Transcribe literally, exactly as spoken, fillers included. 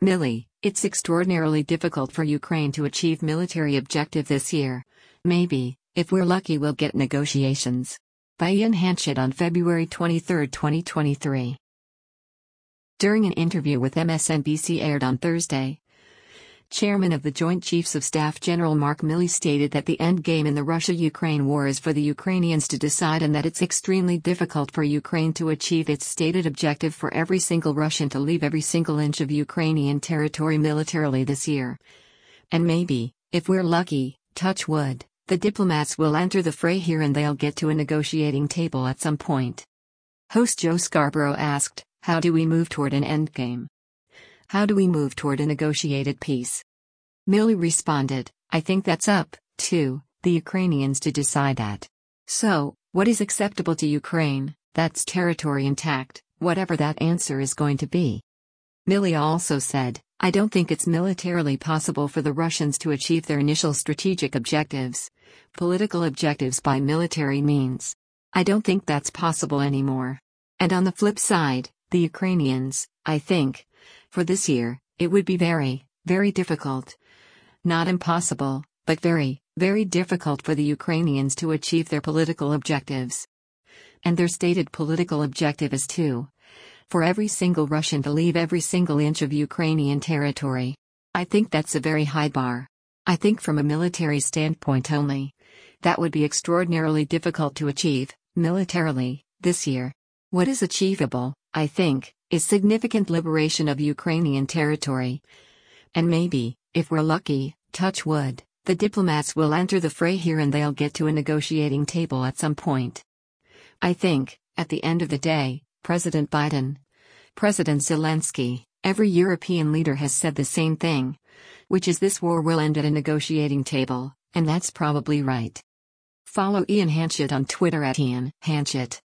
Millie, it's extraordinarily difficult for Ukraine to achieve military objective this year. Maybe, if we're lucky, we'll get negotiations. By Ian Hanchett on February twenty-third, twenty twenty-three. During an interview with M S N B C aired on Thursday, Chairman of the Joint Chiefs of Staff General Mark Milley stated that the end game in the Russia-Ukraine war is for the Ukrainians to decide, and that it's extremely difficult for Ukraine to achieve its stated objective for every single Russian to leave every single inch of Ukrainian territory militarily this year. And maybe, if we're lucky, touch wood, the diplomats will enter the fray here and they'll get to a negotiating table at some point. Host Joe Scarborough asked, "How do we move toward an endgame? How do we move toward a negotiated peace?" Milley responded, "I think that's up to the Ukrainians to decide that. So, what is acceptable to Ukraine, that's territory intact, whatever that answer is going to be." Milley also said, "I don't think it's militarily possible for the Russians to achieve their initial strategic objectives, political objectives by military means. I don't think that's possible anymore. And on the flip side, the Ukrainians, I think, for this year, it would be very, very difficult. Not impossible, but very, very difficult for the Ukrainians to achieve their political objectives. And their stated political objective is to, for every single Russian to leave every single inch of Ukrainian territory. I think that's a very high bar. I think from a military standpoint only, that would be extraordinarily difficult to achieve, militarily, this year. What is achievable, I think, is significant liberation of Ukrainian territory. And maybe, if we're lucky, touch wood, the diplomats will enter the fray here and they'll get to a negotiating table at some point. I think, at the end of the day, President Biden, President Zelensky, every European leader has said the same thing, which is this war will end at a negotiating table, and that's probably right." Follow Ian Hanchett on Twitter at Ian Hanchett.